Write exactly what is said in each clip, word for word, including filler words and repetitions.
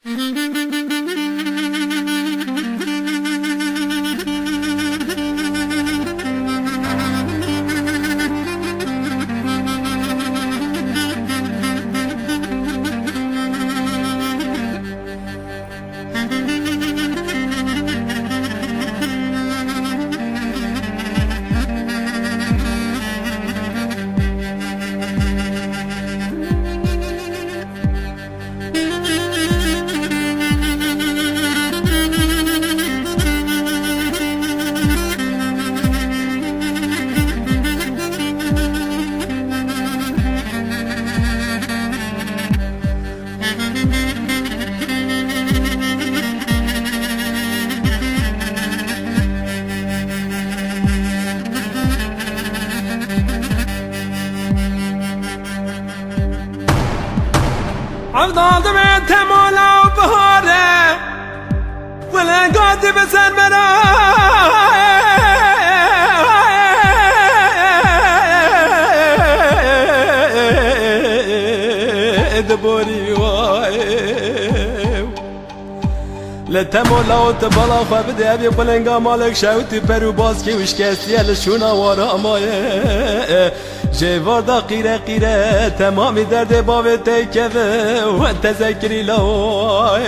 عبدالده به تمالا و بهاره ولنگاتی به سر مرا دبوری وای لتمالا و تبالا خواه بده ابی بلنگا مالک شوتی پرو باز که وش کسیه لشونا وارا مایه جواردا قیره قیره تمامی درد باوی تکوه و تذکری لوای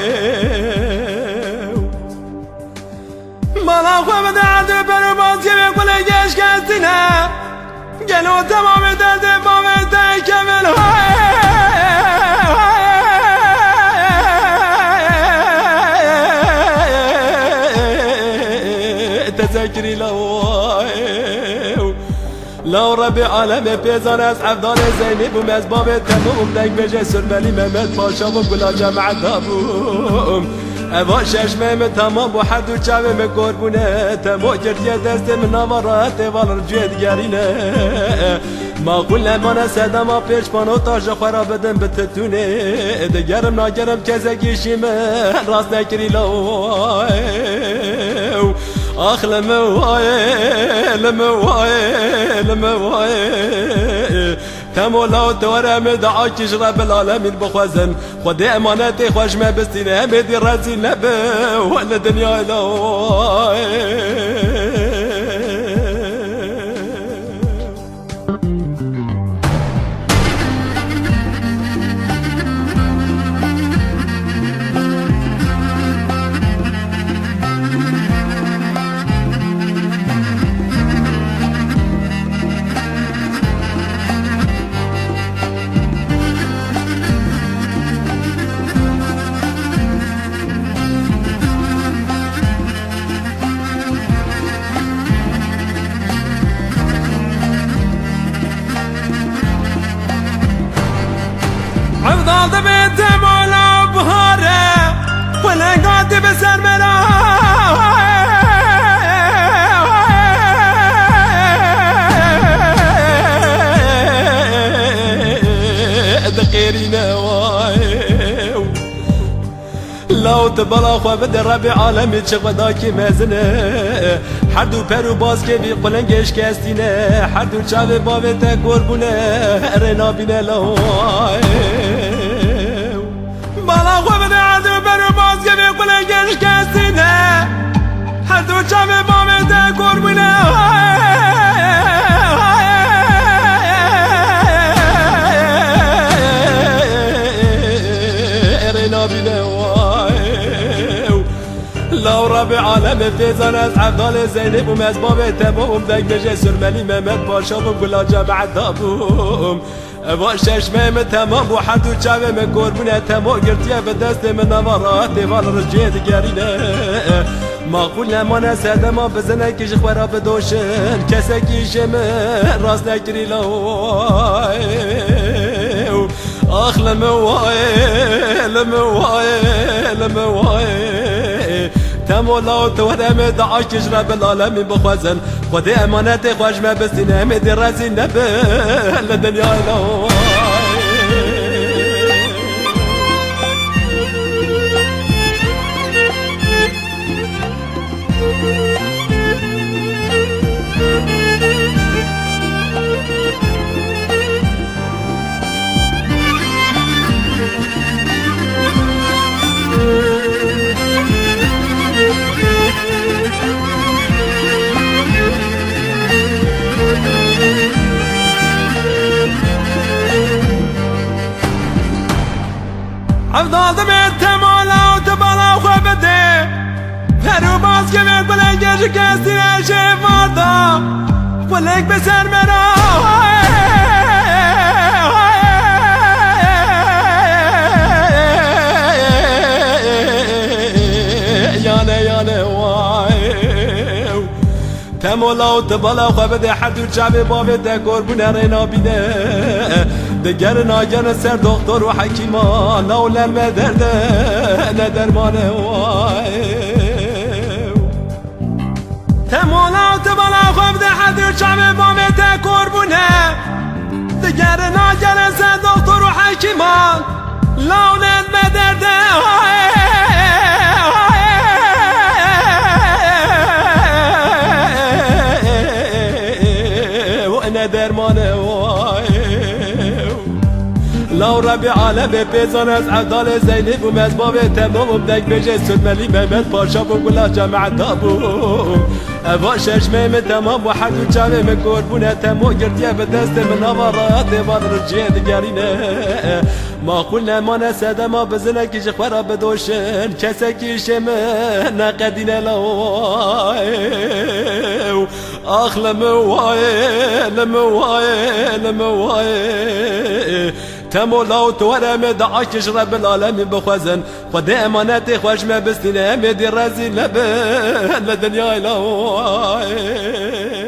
بالا خواه بده عدو پرو باز که بلنگش کسینه گلو تمامی درد باوی تکوه لوای تذكري لو لو ربي عالم بيزان از عبدال زينب ومزباب تموم دنگ بجه سرملي مهمت پاشا و گلا جمع دابوم اوا ششمه تمام و حد و چاوه من قربونه تمو گردیه دست من نوارات والرجوه دگرینه ما قول امانه سدما پیش پانو تاج خورا بدن بتتونه دگرم ناگرم کزگیشی من راست نکری لو آخ لموای لموای لموای تمولا و دورم دعا کش رب العالمین بخوازن خود امانت خوش ما بستینه همه دی رزی نبه ولا دنیا لوای عبدالده به تمالا و بهاره ولنگاتی به سر مرا دقیری نوای لو تبلا خواه بده ربی عالمی چه قداکی مزنه هر دو پرو باز که بی قلنگش کستینه هر دو چاوه باوه تا قربونه رنا بینه لوای بالا خواه بده هر دو پرو باز که بی قلنگش کستینه هر دو چاوه باوه تا قربونه رنا بینه لو ربي عالم فيزان از عبدال زينب ومزباب تموم دنگ بجه سرملي مهمت پاشا و گلا جمع دابوم اوا ششمه تمام و حد و چاوه من قربونه تمام گرتیه به دست من نوارات دیوال رجیه دگرینه ما قول نمانه سده ما بزنه کش خورا بدوشن کسه کیشه من راست نکری لوای آخ لموای لموای لموای تمولا و تورم دعا کش رب العالمین بخوازن خود امانت خوش ما بستین همه دی رزی نبه لدنیا لوای افضل دمت تمالا و تبالا خواه بده فرو باز که من بلنگه شکستی نشه فردا بلنگ بسر مرا یانه یانه وای تمالا و تبالا خواه بده حدود جمع بابه ده قربونه رینا بیده دگر ناگن سر دکتر و حکیمان نولن مدرده ندرمانه وای تمالا و تبالا خواه بده حدود جمع بابه ده قربونه دگر ناگن سر دکتر و حکیمان نولن مدرده درمانه وای لو ربی عالم پیزان از عدال زینب و مزباب تمام و بدک بجه سود ملی محمد پاشا و گلا جمع دابو اوا ششمه من تمام و حدو جمع من قربونه تمام گردیه به دست من آوارات بان رجیه دگرینه ما قلنا ما نسده ما بزنه کش خورا بدوشن کسه کش من نقدینه لوای آخ لموای لموای لموای تمولا و تورم دعاكش رب العالمين بخوزن خدا امانتي خوش ما بستنام دي رزي لبن لدنيا لوای